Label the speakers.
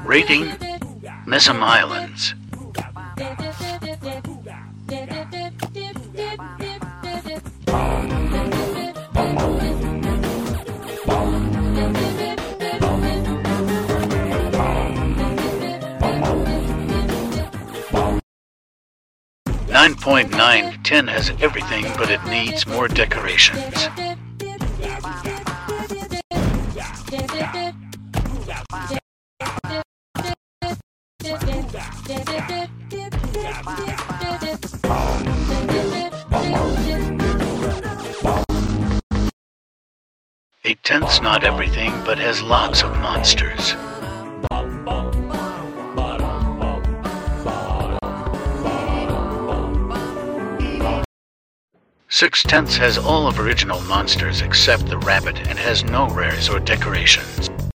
Speaker 1: Rating: Mesam Islands. .9 has everything, but it needs more decorations. .8's not everything, but has lots of monsters. 6 has all of original monsters except the rabbit and has no rares or decorations.